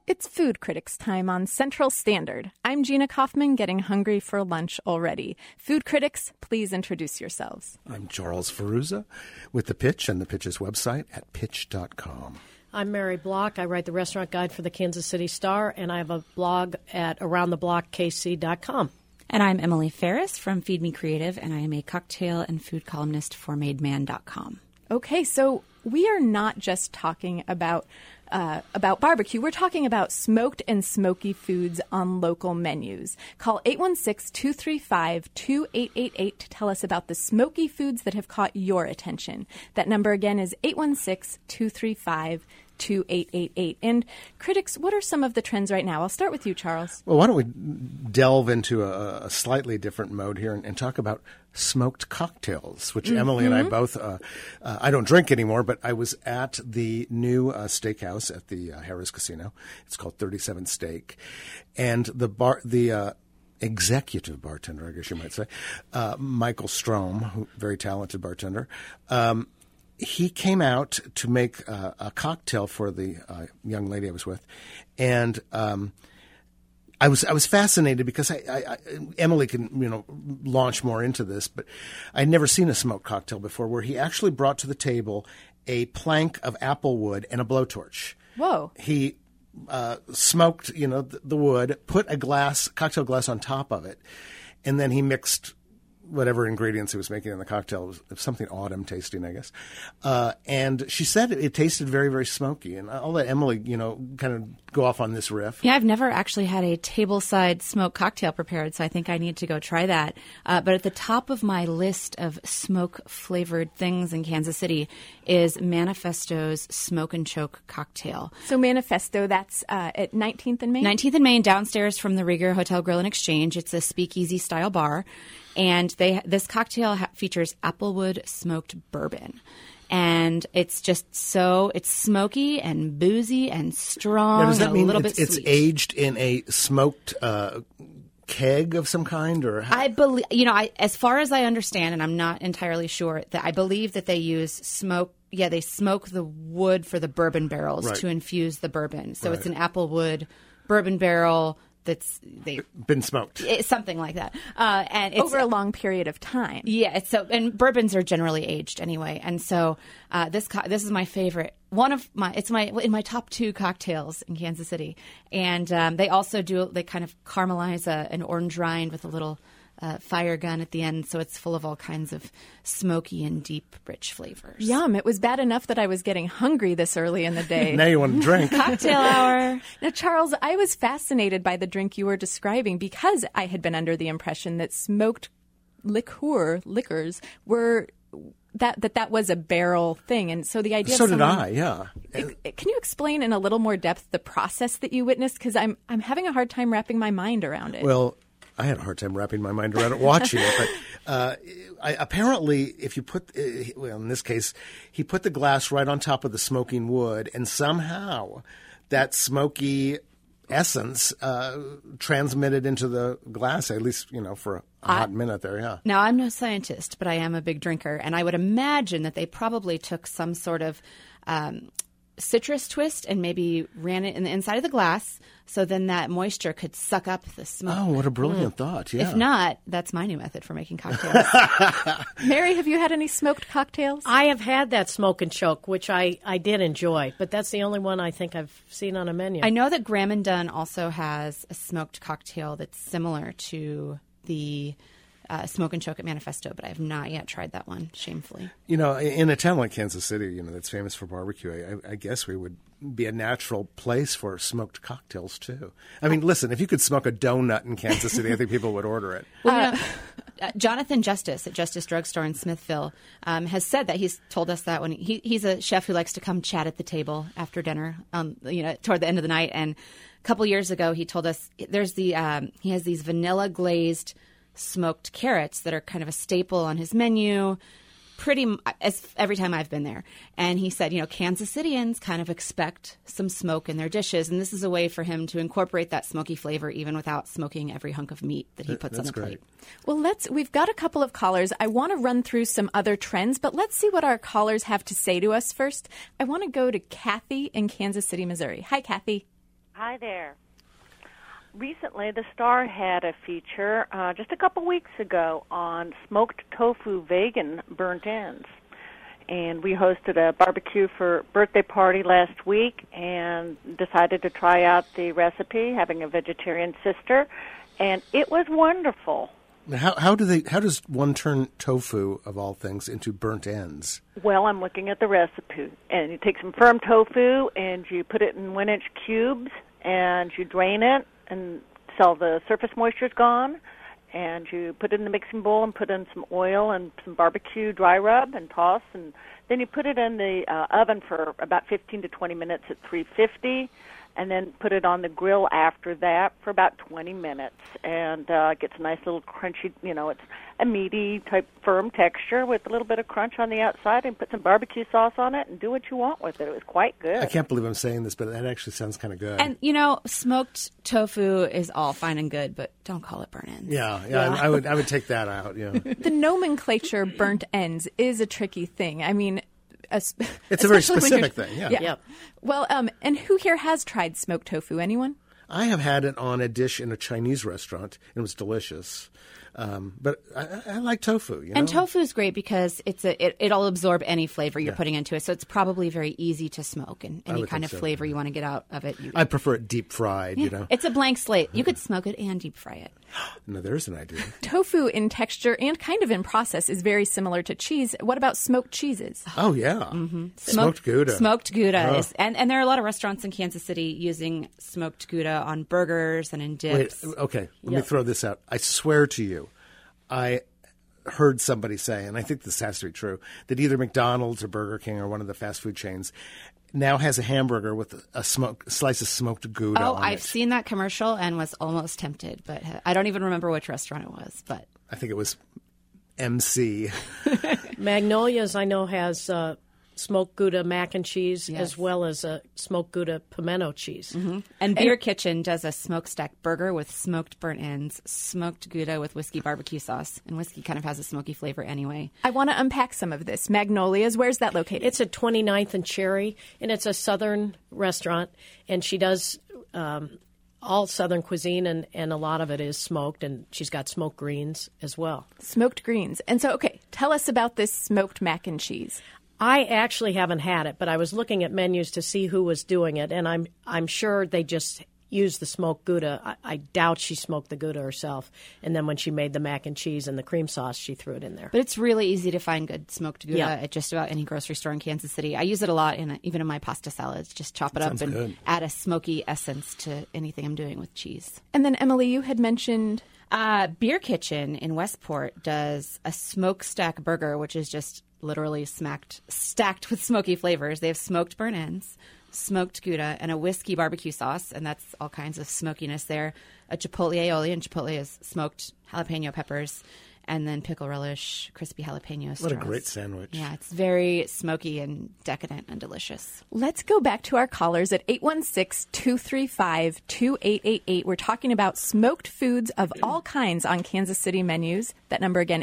It's Food Critics time on Central Standard. I'm Gina Kaufman, getting hungry for lunch already. Food Critics, please introduce yourselves. I'm Charles Ferruzza with The Pitch and The Pitch's website at pitch.com. I'm Mary Block. I write the restaurant guide for the Kansas City Star, and I have a blog at aroundtheblockkc.com. And I'm Emily Ferris from Feed Me Creative, and I am a cocktail and food columnist for MadeMan.com. Okay, so we are not just talking about barbecue. We're talking about smoked and smoky foods on local menus. Call 816-235-2888 to tell us about the smoky foods that have caught your attention. That number again is 816-235-2888. And critics, what are some of the trends right now? I'll start with you, Charles. Well, why don't we delve into a slightly different mode here and talk about smoked cocktails, which Emily and I both, I don't drink anymore, but I was at the new steakhouse at the Harrah's Casino. It's called 37 Steak. And the executive bartender, I guess you might say, Michael Strom, very talented bartender, he came out to make a cocktail for the young lady I was with, and I was fascinated because Emily can launch more into this, but I'd never seen a smoked cocktail before where he actually brought to the table a plank of apple wood and a blowtorch. Whoa! He smoked the wood, put a cocktail glass on top of it, and then he mixed whatever ingredients he was making in the cocktail. It was something autumn tasting, I guess. And she said it tasted very, very smoky. And I'll let Emily, kind of go off on this riff. Yeah, I've never actually had a tableside smoked cocktail prepared, so I think I need to go try that. But at the top of my list of smoke-flavored things in Kansas City is Manifesto's Smoke and Choke cocktail. So Manifesto, that's at 19th and Main? 19th and Main, downstairs from the Rieger Hotel Grill and Exchange. It's a speakeasy-style bar. And this cocktail features applewood smoked bourbon. And it's just it's smoky and boozy and strong. Now, does that and mean a little bit it's sweet. aged in a smoked keg of some kind? Or I believe, as far as I understand, and I'm not entirely sure, that I believe that they use smoke. Yeah, they smoke the wood for the bourbon barrels to infuse the bourbon. So it's an applewood bourbon barrel that's been smoked, something like that, and it's over a long period of time. Yeah, and bourbons are generally aged anyway, and so this is my favorite. It's in my top 2 cocktails in Kansas City, and they also they kind of caramelize an orange rind with a little fire gun at the end, so it's full of all kinds of smoky and deep, rich flavors. Yum. It was bad enough that I was getting hungry this early in the day. Now you want to drink. Cocktail hour. Now, Charles, I was fascinated by the drink you were describing because I had been under the impression that smoked liquors were that was a barrel thing. And so the idea So did I, yeah. Can you explain in a little more depth the process that you witnessed? Because I'm having a hard time wrapping my mind around it. Well, I had a hard time wrapping my mind around it watching it, but apparently if you in this case, he put the glass right on top of the smoking wood, and somehow that smoky essence transmitted into the glass, at least, for a hot minute there, yeah. Now, I'm no scientist, but I am a big drinker, and I would imagine that they probably took some sort of citrus twist and maybe ran it in the inside of the glass so then that moisture could suck up the smoke. Oh, what a brilliant thought, yeah. If not, that's my new method for making cocktails. Mary, have you had any smoked cocktails? I have had that smoke and choke, which I did enjoy, but that's the only one I think I've seen on a menu. I know that Graham & Dunn also has a smoked cocktail that's similar to the Smoke and Choke at Manifesto, but I have not yet tried that one, shamefully. In a town like Kansas City, that's famous for barbecue, I guess we would be a natural place for smoked cocktails, too. I mean, listen, if you could smoke a donut in Kansas City, I think people would order it. Well, Jonathan Justice at Justice Drugstore in Smithville has said that. He's told us that when he's a chef who likes to come chat at the table after dinner, toward the end of the night. And a couple years ago, he told us he has these vanilla glazed smoked carrots that are kind of a staple on his menu every time I've been there. And he said, Kansas Cityans kind of expect some smoke in their dishes. And this is a way for him to incorporate that smoky flavor even without smoking every hunk of meat that he puts on the plate. Well, we've got a couple of callers. I want to run through some other trends, but let's see what our callers have to say to us first. I want to go to Kathy in Kansas City, Missouri. Hi, Kathy. Hi there. Recently, the Star had a feature just a couple weeks ago on smoked tofu vegan burnt ends. And we hosted a barbecue for birthday party last week and decided to try out the recipe, having a vegetarian sister, and it was wonderful. How does one turn tofu, of all things, into burnt ends? Well, I'm looking at the recipe, and you take some firm tofu and you put it in 1-inch cubes and you drain it until the surface moisture is gone, and you put it in the mixing bowl and put in some oil and some barbecue dry rub and toss, and then you put it in the oven for about 15 to 20 minutes at 350, and then put it on the grill after that for about 20 minutes. And it gets a nice little crunchy, it's a meaty type firm texture with a little bit of crunch on the outside, and put some barbecue sauce on it and do what you want with it. It was quite good. I can't believe I'm saying this, but that actually sounds kind of good. And, smoked tofu is all fine and good, but don't call it burnt ends. Yeah. I would take that out, yeah. The nomenclature burnt ends is a tricky thing. I mean, it's a very specific thing, yeah. Yep. Well, and who here has tried smoked tofu? Anyone? I have had it on a dish in a Chinese restaurant. It was delicious. But I like tofu. And tofu is great because it'll absorb any flavor you're putting into it. So it's probably very easy to smoke, and any kind of flavor you want to get out of it. I prefer it deep fried, It's a blank slate. You could smoke it and deep fry it. No, there's an idea. Tofu in texture and kind of in process is very similar to cheese. What about smoked cheeses? Oh, yeah. Mm-hmm. Smoked Gouda. Smoked Gouda. And there are a lot of restaurants in Kansas City using smoked Gouda on burgers and in dips. Wait, okay, let me throw this out. I swear to you, I heard somebody say, and I think this has to be true, that either McDonald's or Burger King or one of the fast food chains now has a hamburger with a slice of smoked Gouda on it. I've seen that commercial and was almost tempted, but I don't even remember which restaurant it was. But I think it was MC. Magnolia's, I know, has smoked Gouda mac and cheese, as well as a smoked Gouda pimento cheese. Mm-hmm. And Beer Kitchen does a smokestack burger with smoked burnt ends, smoked Gouda with whiskey barbecue sauce. And whiskey kind of has a smoky flavor anyway. I want to unpack some of this. Magnolia's, where's that located? It's at 29th and Cherry, and it's a southern restaurant, and she does all southern cuisine, and a lot of it is smoked, and she's got smoked greens as well. Smoked greens. And so, okay, tell us about this smoked mac and cheese. I actually haven't had it, but I was looking at menus to see who was doing it, and I'm sure they just used the smoked Gouda. I doubt she smoked the Gouda herself, and then when she made the mac and cheese and the cream sauce, she threw it in there. But it's really easy to find good smoked Gouda at just about any grocery store in Kansas City. I use it a lot, even in my pasta salads. Just chop it up and add a smoky essence to anything I'm doing with cheese. And then, Emily, you had mentioned... Beer Kitchen in Westport does a smokestack burger, which is just literally stacked with smoky flavors. They have smoked burnt ends, smoked Gouda, and a whiskey barbecue sauce, and that's all kinds of smokiness there. A chipotle aioli, and chipotle is smoked jalapeno peppers, and then pickle relish, crispy jalapeno straws. What a great sandwich. Yeah, it's very smoky and decadent and delicious. Let's go back to our callers at 816-235-2888. We're talking about smoked foods of all kinds on Kansas City menus. That number again,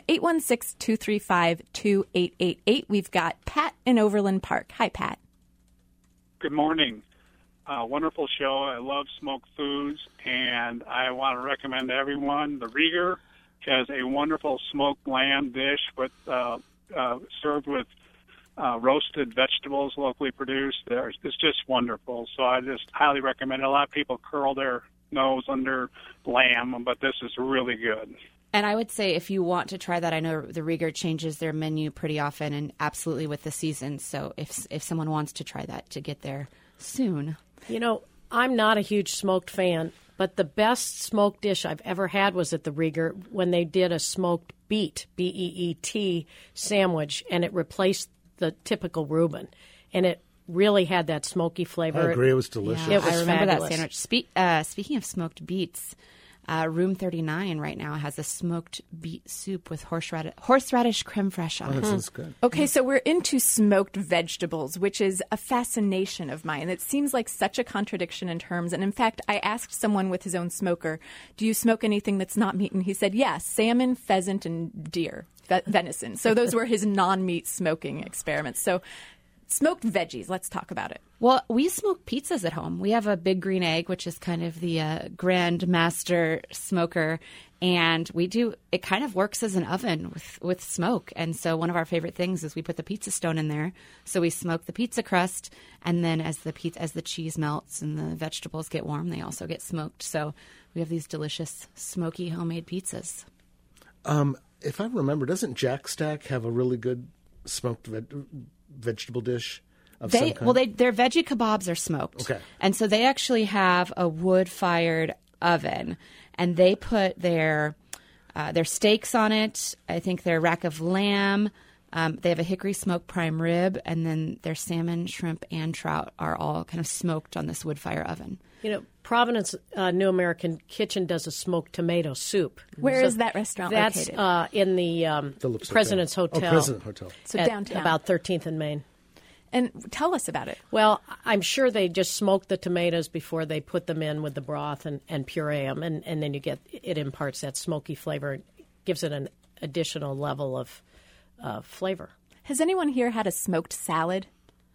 816-235-2888. We've got Pat in Overland Park. Hi, Pat. Good morning. Wonderful show. I love smoked foods, and I want to recommend to everyone the Rieger has a wonderful smoked lamb dish with served with roasted vegetables locally produced. It's just wonderful. So I just highly recommend it. A lot of people curl their nose under lamb, but this is really good. And I would say if you want to try that, I know the Rieger changes their menu pretty often and absolutely with the season. So if someone wants to try that, to get there soon. I'm not a huge smoked fan, but the best smoked dish I've ever had was at the Rieger when they did a smoked beet, B-E-E-T, sandwich, and it replaced the typical Reuben. And it really had that smoky flavor. I agree. It was delicious. Yeah, it was I remember fabulous. that sandwich. Speaking of smoked beets, Room 39 right now has a smoked beet soup with horseradish creme fraiche on it. That sounds good. Okay, so we're into smoked vegetables, which is a fascination of mine. It seems like such a contradiction in terms. And in fact, I asked someone with his own smoker, do you smoke anything that's not meat? And he said, yes, salmon, pheasant, and deer, venison. So those were his non-meat smoking experiments. So Smoked veggies. Let's talk about it. Well, we smoke pizzas at home. We have a Big Green Egg, which is kind of the Grand Master smoker, and it kind of works as an oven with smoke. And so one of our favorite things is we put the pizza stone in there. So we smoke the pizza crust, and then as the cheese melts and the vegetables get warm, they also get smoked. So we have these delicious smoky homemade pizzas. If I remember, doesn't Jack Stack have a really good smoked vegetable dish of some kind? Well, their veggie kebabs are smoked. Okay. And so they actually have a wood-fired oven, and they put their steaks on it. I think their rack of lamb. They have a hickory smoked prime rib, and then their salmon, shrimp, and trout are all kind of smoked on this wood-fire oven. You know, Providence New American Kitchen does a smoked tomato soup. Where is that restaurant located? That's in the Phillips President's Hotel. Oh, President Hotel. So at downtown. about 13th and Main. And tell us about it. Well, I'm sure they just smoke the tomatoes before they put them in with the broth and puree them, and then it imparts that smoky flavor and gives it an additional level of flavor. Has anyone here had a smoked salad?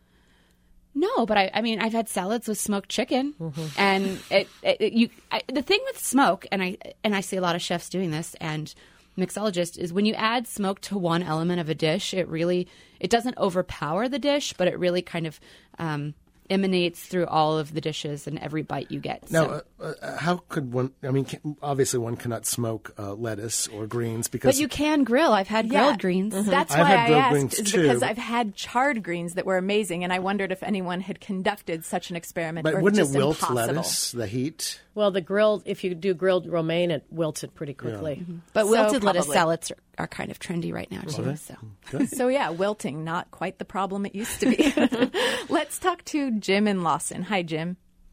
No, but I've had salads with smoked chicken, and the thing with smoke, and I see a lot of chefs doing this, and mixologists, is when you add smoke to one element of a dish, it doesn't overpower the dish, but it really kind of emanates through all of the dishes and every bite you get. Now, how could one? I mean, obviously one cannot smoke lettuce or greens because. But you can grill. I've had grilled greens. That's I've why had I grilled asked, greens, is too. because I've had charred greens that were amazing, and I wondered if anyone had conducted such an experiment. But or wouldn't just it wilt impossible. lettuce? The heat. Well, if you do grilled romaine, it wilts it pretty quickly. But So wilted lettuce probably. salads are kind of trendy right now, too. So. So yeah, wilting, not quite the problem it used to be. Let's talk to Jim in Lawson. Hi, Jim.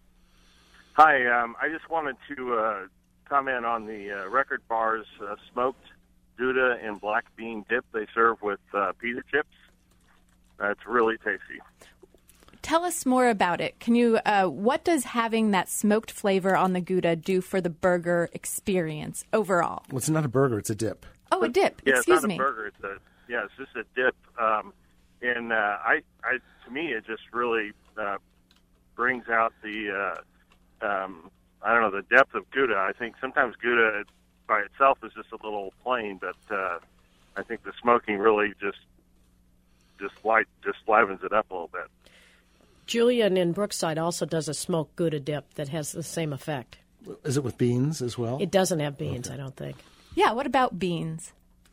Hi, I just wanted to comment on the Record Bar's smoked Gouda and black bean dip they serve with pita chips. It's really tasty. Tell us more about it. Can you? What does having that smoked flavor on the Gouda do for the burger experience overall? Well, it's not a burger; it's a dip. Oh, a dip. Yeah, Excuse it's not me. a burger. It's just a dip. And to me, it just really brings out the the depth of Gouda. I think sometimes Gouda by itself is just a little plain, but I think the smoking really just livens it up a little bit. Julian in Brookside also does a smoked Gouda dip that has the same effect. Is it with beans as well? It doesn't have beans, I don't think. Yeah. What about beans?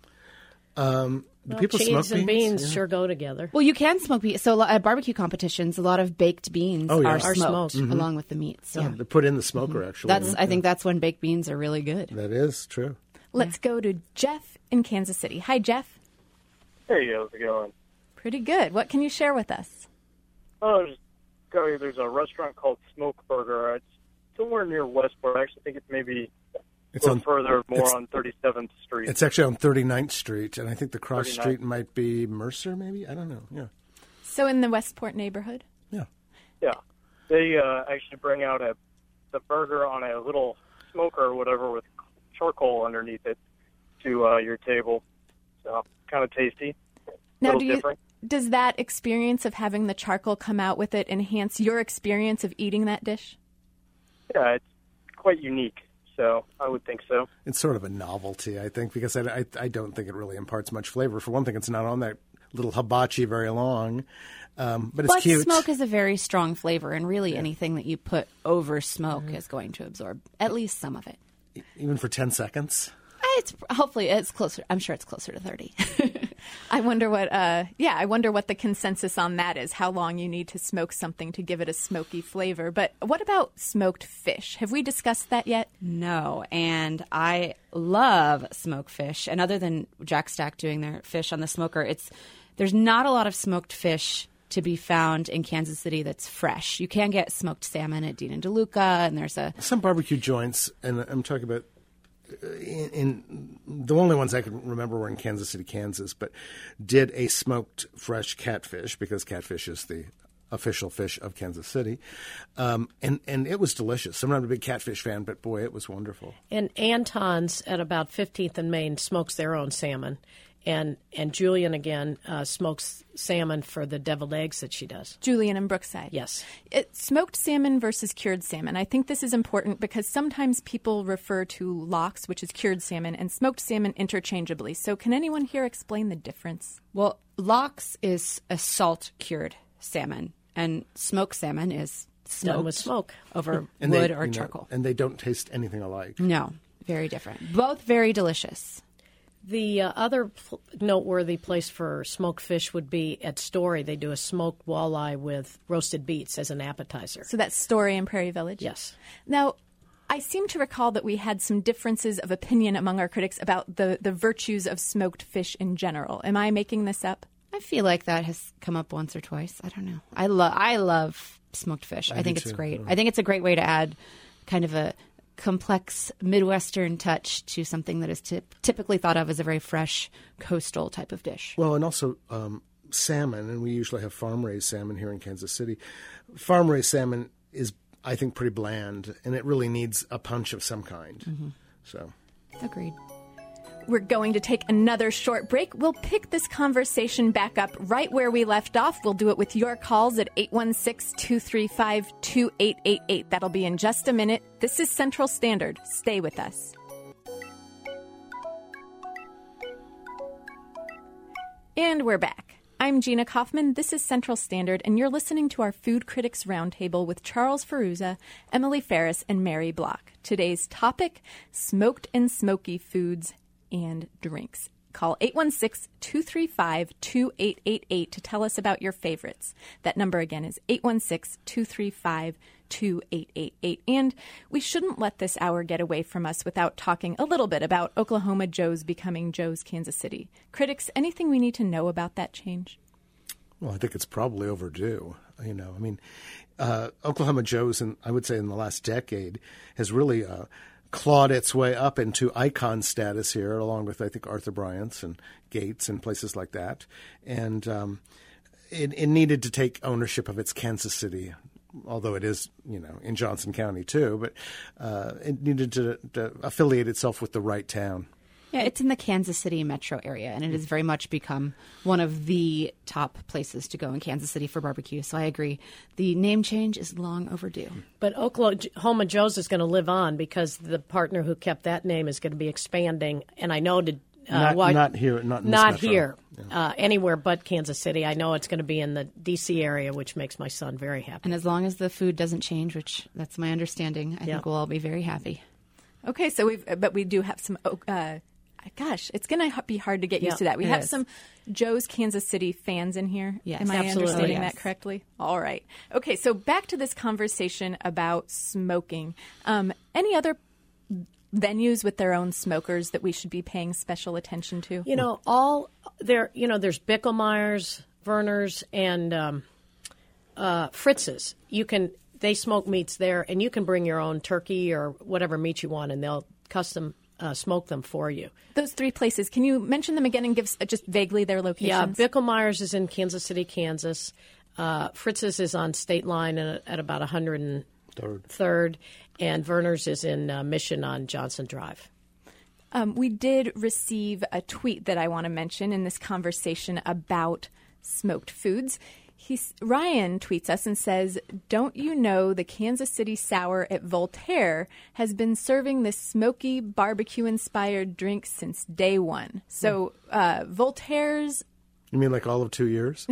Do people cheese smoke and beans Yeah. sure go together. Well, you can smoke beans. So at barbecue competitions, a lot of baked beans Oh, yeah. are smoked smoked. along with the meats. Yeah, Yeah. they put in the smoker actually. I think that's when baked beans are really good. that is true. Let's go to Jeff in Kansas City. Hi, Jeff. Hey, how's it going? Pretty good. What can you share with us? Oh, just tell you, there's a restaurant called Smoke Burger. It's somewhere near Westport. I actually think it's maybe It's a little further, more it's- on 37th Street. It's actually on 39th Street, and I think the cross 39th. street might be Mercer, maybe? I don't know. Yeah. So in the Westport neighborhood? Yeah. Yeah. They actually bring out the burger on a little smoker or whatever with charcoal underneath it to your table. So kind of tasty. Now, little different. does that experience of having the charcoal come out with it enhance your experience of eating that dish? Yeah, it's quite unique. So I would think so. It's sort of a novelty, I think, because I don't think it really imparts much flavor. For one thing, it's not on that little hibachi very long, but it's cute. Smoke is a very strong flavor, and really anything that you put over smoke is going to absorb at least some of it. Even for 10 seconds. Hopefully it's closer. I'm sure it's closer to 30. I wonder what the consensus on that is, how long you need to smoke something to give it a smoky flavor. But what about smoked fish? Have we discussed that yet? No, and I love smoked fish. And other than Jack Stack doing their fish on the smoker, there's not a lot of smoked fish to be found in Kansas City that's fresh. You can get smoked salmon at Dean and DeLuca, and there's some barbecue joints, and I'm talking about in the only ones I can remember were in Kansas City, Kansas, but did a smoked fresh catfish, because catfish is the official fish of Kansas City, and it was delicious. I'm not a big catfish fan, but boy, it was wonderful. And Anton's at about 15th and Main smokes their own salmon. And Julian, again, smokes salmon for the deviled eggs that she does. Julian in Brookside. Yes. Smoked salmon versus cured salmon. I think this is important because sometimes people refer to lox, which is cured salmon, and smoked salmon interchangeably. So can anyone here explain the difference? Well, lox is a salt-cured salmon, and smoked salmon is Done with smoke. over And wood they, or you know, charcoal. and they don't taste anything alike. No, very different. Both very delicious. The other noteworthy place for smoked fish would be at Story. They do a smoked walleye with roasted beets as an appetizer. So that's Story in Prairie Village? Yes. Now, I seem to recall that we had some differences of opinion among our critics about the virtues of smoked fish in general. Am I making this up? I feel like that has come up once or twice. I don't know. I love smoked fish. I think it's great. I think it's a great way to add kind of a complex Midwestern touch to something that is typically thought of as a very fresh coastal type of dish. Well, and also salmon, and we usually have farm-raised salmon here in Kansas City. Farm-raised salmon is, I think, pretty bland, and it really needs a punch of some kind. Mm-hmm. So, Agreed. We're going to take another short break. We'll pick this conversation back up right where we left off. We'll do it with your calls at 816-235-2888. That'll be in just a minute. This is Central Standard. Stay with us. And we're back. I'm Gina Kaufman. This is Central Standard, and you're listening to our Food Critics Roundtable with Charles Ferruzza, Emily Ferris, and Mary Block. Today's topic, smoked and smoky foods and drinks. Call 816-235-2888 to tell us about your favorites. That number again is 816-235-2888. And we shouldn't let this hour get away from us without talking a little bit about Oklahoma Joe's becoming Joe's Kansas City. Critics, anything we need to know about that change? well, I think it's probably overdue. You know, I mean, Oklahoma Joe's, I would say in the last decade, has really clawed its way up into icon status here, along with, I think, Arthur Bryant's and Gates and places like that. And it needed to take ownership of its Kansas City, although it is, you know, in Johnson County too. But it needed to affiliate itself with the right town. Yeah, it's in the Kansas City metro area, and it has very much become one of the top places to go in Kansas City for barbecue. So I agree. The name change is long overdue. But Oklahoma Joe's is going to live on because the partner who kept that name is going to be expanding. And I know not here, not here, anywhere but Kansas City. I know it's going to be in the D.C. area, which makes my son very happy. And as long as the food doesn't change, which that's my understanding, I think we'll all be very happy. Okay, so we do have some. Gosh, it's going to be hard to get used to that. We have some Joe's Kansas City fans in here. Yes, am I absolutely. understanding that correctly? All right. Okay, so back to this conversation about smoking. Any other venues with their own smokers that we should be paying special attention to? You know, there's Bickelmeyer's, Werner's, and Fritz's. They smoke meats there, and you can bring your own turkey or whatever meat you want, and they'll custom smoke them for you. Those three places, can you mention them again and give just vaguely their locations? Yeah, Bickelmeyer's is in Kansas City, Kansas. Fritz's is on State Line at about 103rd, and Werner's is in Mission on Johnson Drive. We did receive a tweet that I want to mention in this conversation about smoked foods. Ryan tweets us and says, "Don't you know the Kansas City Sour at Voltaire has been serving this smoky barbecue-inspired drink since day one?" So Voltaire's... You mean like all of 2 years?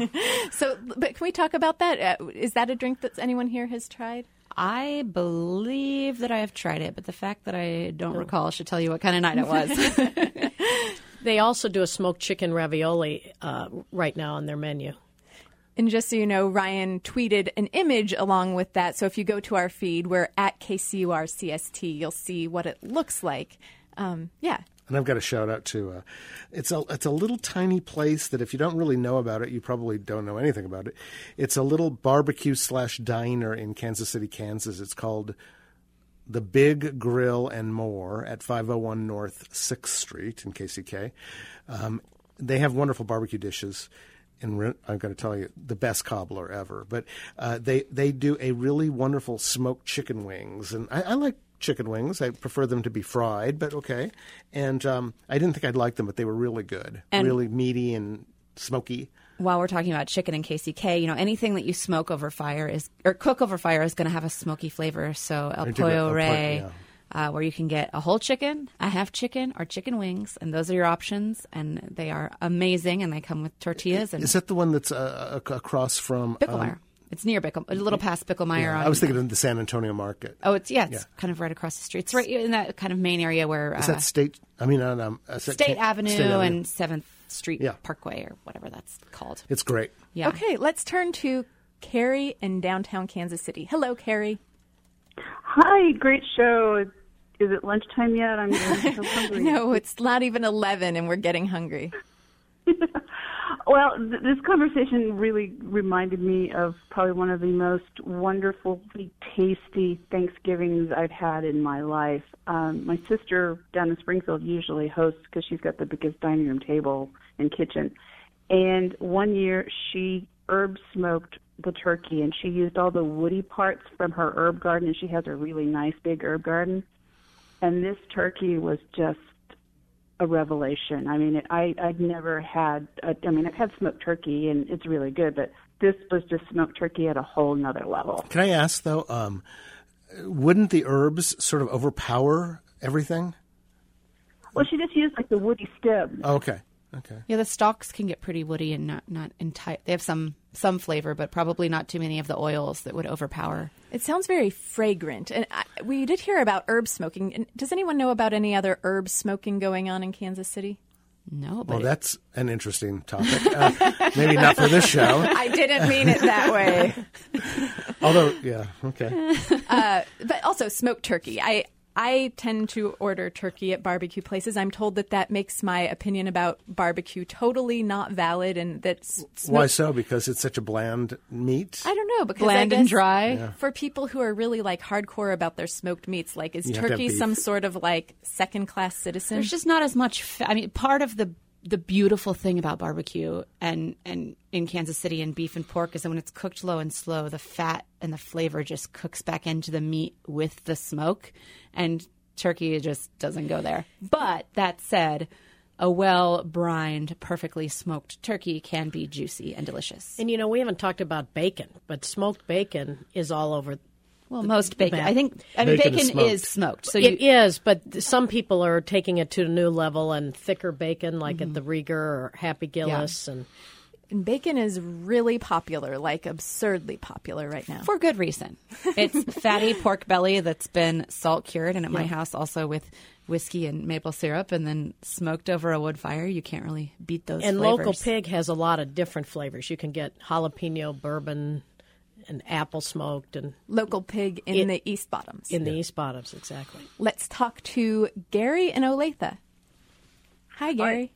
But can we talk about that? Is that a drink that anyone here has tried? I believe that I have tried it, but the fact that I don't recall should tell you what kind of night it was. They also do a smoked chicken ravioli right now on their menu. And just so you know, Ryan tweeted an image along with that. So if you go to our feed, we're at KCUR-CST. You'll see what it looks like. Yeah. And I've got a shout out to it's a little tiny place that if you don't really know about it, you probably don't know anything about it. It's a little barbecue/diner in Kansas City, Kansas. It's called The Big Grill and More at 501 North 6th Street in KCK. They have wonderful barbecue dishes. And I've got to tell you, the best cobbler ever. But they do a really wonderful smoked chicken wings. And I like chicken wings. I prefer them to be fried, but okay. And I didn't think I'd like them, but they were really good, really meaty and smoky. While we're talking about chicken and KCK, anything that you smoke over fire or cook over fire is going to have a smoky flavor. So El Pollo Rey, where you can get a whole chicken, a half chicken, or chicken wings, and those are your options, and they are amazing, and they come with tortillas. And is that the one that's across from Bicklemeyer? It's near a little past Bicklemeyer. Yeah, I was thinking of the San Antonio Market. Oh, it's kind of right across the street. It's right in that kind of main area where is that State Avenue and 7th Street Parkway or whatever that's called. It's great. Yeah. Okay, let's turn to Carrie in downtown Kansas City. Hello, Carrie. Hi, great show. Is it lunchtime yet? I'm so hungry. No, it's not even 11 and we're getting hungry. Well, this conversation really reminded me of probably one of the most wonderfully tasty Thanksgivings I've had in my life. My sister down in Springfield usually hosts because she's got the biggest dining room table and kitchen. And one year she herb smoked the turkey, and she used all the woody parts from her herb garden, and she has a really nice big herb garden. And this turkey was just a revelation. I mean, I'd never had, I've had smoked turkey, and it's really good, but this was just smoked turkey at a whole nother level. Can I ask, though, wouldn't the herbs sort of overpower everything? Well, she just used, like, the woody stem. Oh, okay. Yeah, the stalks can get pretty woody and not entire. They have some flavor, but probably not too many of the oils that would overpower. It sounds very fragrant. And we did hear about herb smoking. And does anyone know about any other herb smoking going on in Kansas City? No. But well, that's an interesting topic. Maybe not for this show. I didn't mean it that way. Although, yeah, okay. But also smoked turkey. I tend to order turkey at barbecue places. I'm told that makes my opinion about barbecue totally not valid, and that's why so? Because it's such a bland meat. I don't know, because bland and dry. For people who are really like hardcore about their smoked meats, like is turkey some sort of like second-class citizen? There's just not as much. Part of the beautiful thing about barbecue and in Kansas City and beef and pork is that when it's cooked low and slow, the fat and the flavor just cooks back into the meat with the smoke, and turkey just doesn't go there. But that said, a well-brined, perfectly smoked turkey can be juicy and delicious. And, we haven't talked about bacon, but smoked bacon is all over. Well, most bacon. Bacon is smoked. So it is, but some people are taking it to a new level, and thicker bacon, like at the Rieger or Happy Gillis. And bacon is really popular, like absurdly popular right now. For good reason. It's fatty pork belly that's been salt cured, and at my house also with whiskey and maple syrup, and then smoked over a wood fire. You can't really beat those and flavors. Local Pig has a lot of different flavors. You can get jalapeno, bourbon, and apple smoked, and Local Pig in the East Bottoms. In the East Bottoms, exactly. Let's talk to Gary in Olathe. Hi, Gary.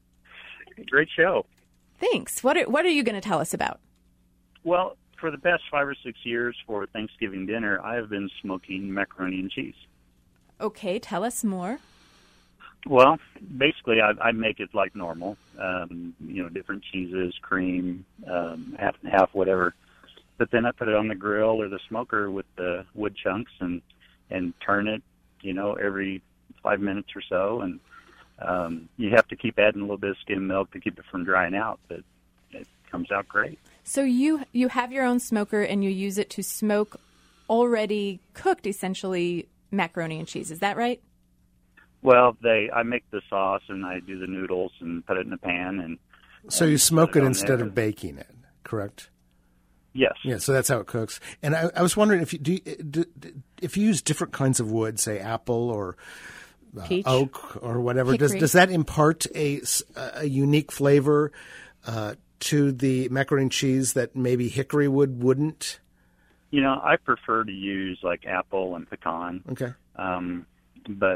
Hi. Great show. Thanks. What are you going to tell us about? Well, for the past 5 or 6 years for Thanksgiving dinner, I have been smoking macaroni and cheese. Okay, tell us more. Well, basically, I make it like normal. Different cheeses, cream, half and half, whatever. But then I put it on the grill or the smoker with the wood chunks and turn it, every 5 minutes or so. And you have to keep adding a little bit of skim milk to keep it from drying out, but it comes out great. So you have your own smoker and you use it to smoke already cooked, essentially, macaroni and cheese. Is that right? Well, I make the sauce and I do the noodles and put it in a pan. And so you smoke it instead of baking it, correct? Yes. Yeah, so that's how it cooks. And I was wondering if you use different kinds of wood, say apple or oak or whatever, does that impart a unique flavor to the macaroni and cheese that maybe hickory wood wouldn't? I prefer to use like apple and pecan. Okay. But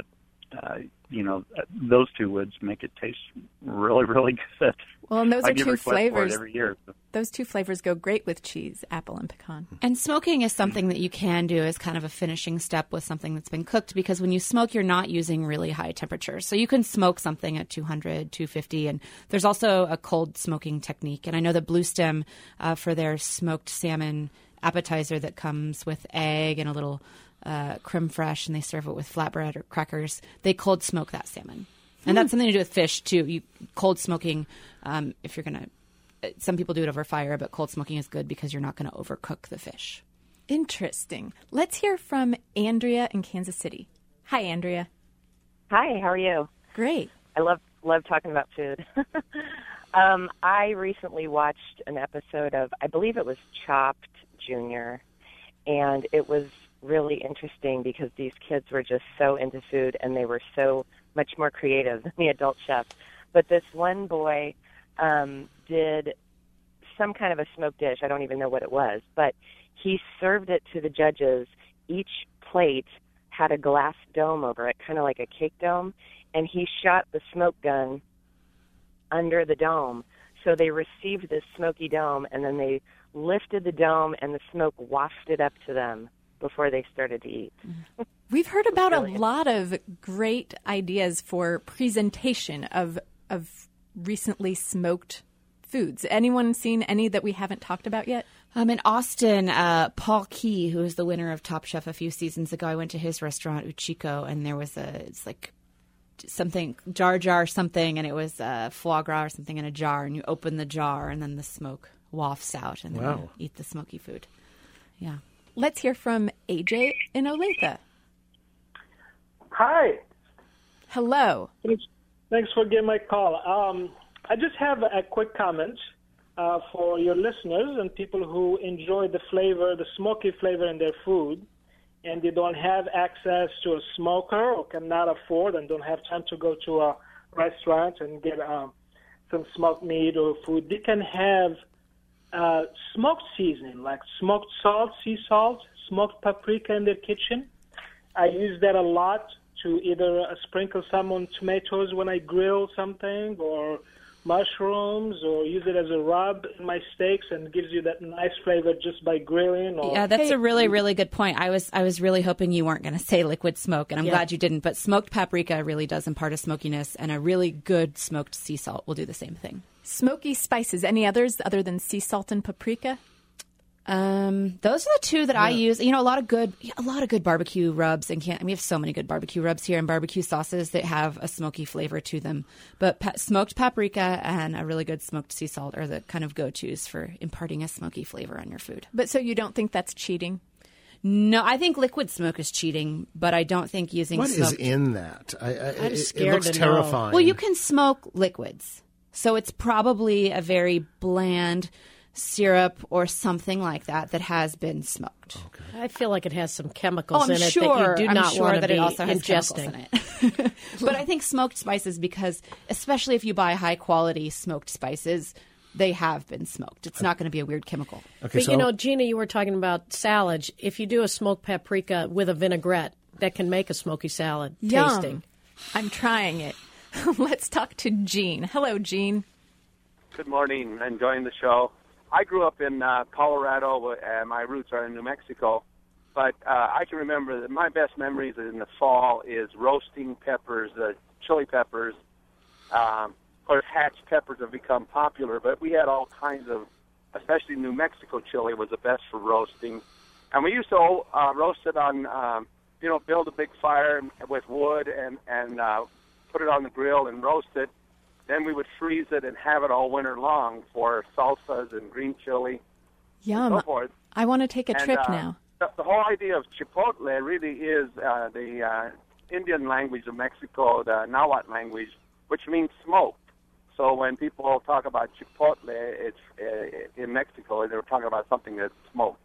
those two woods make it taste really, really good. Well, and those are two flavors. Every year. Those two flavors go great with cheese, apple and pecan. And smoking is something that you can do as kind of a finishing step with something that's been cooked, because when you smoke, you're not using really high temperatures. So you can smoke something at 200, 250, and there's also a cold smoking technique. And I know that Blue Stem, for their smoked salmon appetizer that comes with egg and a little creme fraiche and they serve it with flatbread or crackers, they cold smoke that salmon. And that's something to do with fish, too. Cold smoking, if you're going to, some people do it over fire, but cold smoking is good because you're not going to overcook the fish. Interesting. Let's hear from Andrea in Kansas City. Hi, Andrea. Hi, how are you? Great. I love talking about food. I recently watched an episode of, I believe it was Chopped Junior, and it was really interesting because these kids were just so into food and they were so much more creative than the adult chefs. But this one boy did some kind of a smoked dish. I don't even know what it was, but he served it to the judges. Each plate had a glass dome over it, kind of like a cake dome, and he shot the smoke gun under the dome. So they received this smoky dome, and then they lifted the dome, and the smoke wafted up to them before they started to eat. We've heard about a lot of great ideas for presentation of recently smoked foods. Anyone seen any that we haven't talked about yet? In Austin, Paul Key, who was the winner of Top Chef a few seasons ago, I went to his restaurant, Uchiko, and there was it's like something, jar something, and it was foie gras or something in a jar, and you open the jar, and then the smoke wafts out, and then you eat the smoky food. Yeah. Let's hear from AJ in Olathe. Hi. Hello. Thanks for getting my call. I just have a quick comment for your listeners and people who enjoy the flavor, the smoky flavor in their food, and they don't have access to a smoker or cannot afford and don't have time to go to a restaurant and get some smoked meat or food. They can have smoked seasoning, like smoked salt, sea salt, smoked paprika in their kitchen. I use that a lot to either sprinkle some on tomatoes when I grill something, or mushrooms, or use it as a rub in my steaks, and gives you that nice flavor just by grilling. Yeah, that's a really, really good point. I was really hoping you weren't going to say liquid smoke, and I'm glad you didn't. But smoked paprika really does impart a smokiness, and a really good smoked sea salt will do the same thing. Smoky spices. Any others other than sea salt and paprika? Those are the two that I use. You know, a lot of good barbecue rubs, and we have so many good barbecue rubs here and barbecue sauces that have a smoky flavor to them. But smoked paprika and a really good smoked sea salt are the kind of go-tos for imparting a smoky flavor on your food. But so you don't think that's cheating? No, I think liquid smoke is cheating, but I don't think using What smoked... is in that? I'm scared it looks to terrifying. Well, you can smoke liquids. So it's probably a very bland syrup or something like that has been smoked. Okay. I feel like it has some chemicals in it that you do not want to be it also has ingesting. chemicals in it. But I think smoked spices, because especially if you buy high quality smoked spices, they have been smoked. It's not going to be a weird chemical. Okay, but you know, Gina, you were talking about salads. If you do a smoked paprika with a vinaigrette, that can make a smoky salad tasting. I'm trying it. Let's talk to Gene. Hello, Gene. Good morning. Enjoying the show. I grew up in Colorado, and my roots are in New Mexico. But I can remember that my best memories in the fall is roasting peppers, chili peppers. Of course, hatch peppers have become popular, but we had all kinds of, especially New Mexico chili was the best for roasting. And we used to roast it on, build a big fire with wood and put it on the grill and roast it. Then we would freeze it and have it all winter long for salsas and green chili. Yum. And so forth. I want to take a trip now. The whole idea of chipotle really is the Indian language of Mexico, the Nahuatl language, which means smoked. So when people talk about chipotle, it's in Mexico, they're talking about something that's smoked.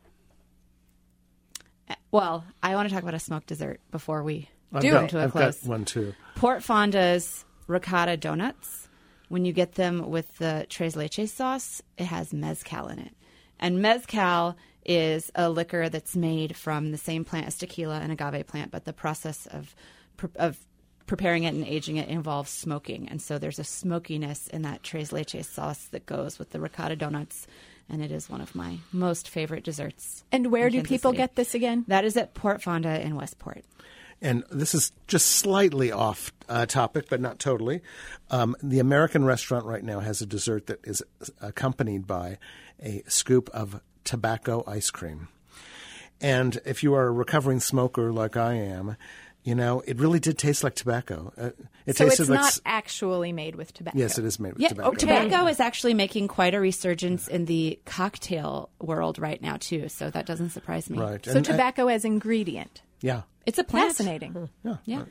Well, I want to talk about a smoked dessert before we come to a I've close. got one too. Port Fonda's ricotta donuts. When you get them with the tres leches sauce, it has mezcal in it. And mezcal is a liquor that's made from the same plant as tequila, an agave plant, but the process of preparing it and aging it involves smoking. And so there's a smokiness in that tres leches sauce that goes with the ricotta donuts, and it is one of my most favorite desserts. And where do people get this again? That is at Port Fonda in Westport. And this is just slightly off topic, but not totally. The American restaurant right now has a dessert that is accompanied by a scoop of tobacco ice cream. And if you are a recovering smoker like I am, it really did taste like tobacco. It so tasted it's like not actually made with tobacco. Yes, it is made with tobacco. Tobacco is actually making quite a resurgence in the cocktail world right now, too. So that doesn't surprise me. Right. So tobacco as ingredient. Yeah. It's a plant. Fascinating. Yeah.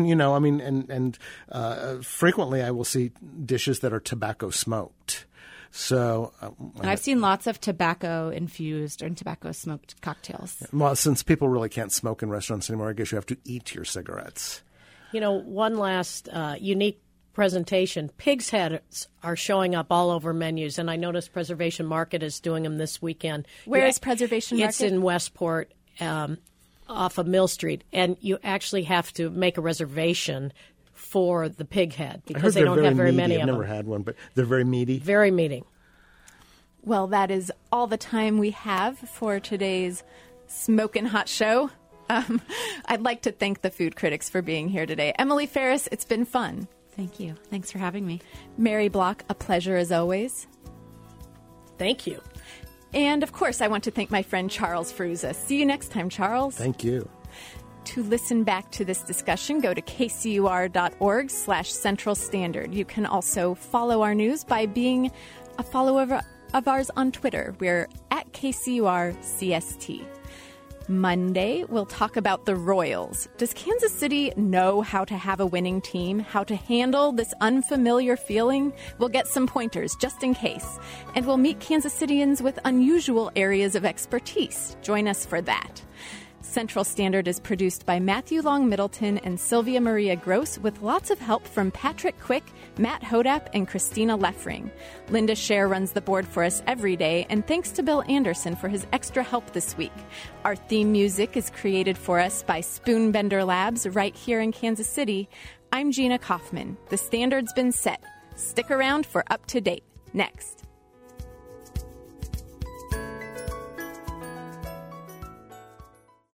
And frequently I will see dishes that are tobacco smoked. So, and I've seen lots of tobacco infused and tobacco smoked cocktails. Well, since people really can't smoke in restaurants anymore, I guess you have to eat your cigarettes. One last unique presentation. Pig's heads are showing up all over menus, and I noticed Preservation Market is doing them this weekend. Where is Preservation Market? It's in Westport, off of Mill Street, and you actually have to make a reservation for the pig head because they don't have very many of them. I've never had one, but they're very meaty. Very meaty. Well, that is all the time we have for today's Smokin' Hot Show. I'd like to thank the food critics for being here today. Emily Ferris, it's been fun. Thank you. Thanks for having me. Mary Block, a pleasure as always. Thank you. And, of course, I want to thank my friend Charles Fruza. See you next time, Charles. Thank you. To listen back to this discussion, go to kcur.org/Central Standard. You can also follow our news by being a follower of ours on Twitter. We're at KCURCST. Monday, we'll talk about the Royals. Does Kansas City know how to have a winning team? How to handle this unfamiliar feeling? We'll get some pointers just in case. And we'll meet Kansas Cityans with unusual areas of expertise. Join us for that. Central Standard is produced by Matthew Long Middleton and Sylvia Maria Gross with lots of help from Patrick Quick, Matt Hodap, and Christina Leffring. Linda Scher runs the board for us every day, and thanks to Bill Anderson for his extra help this week. Our theme music is created for us by Spoonbender Labs right here in Kansas City. I'm Gina Kaufman. The Standard's been set. Stick around for Up to Date. Next.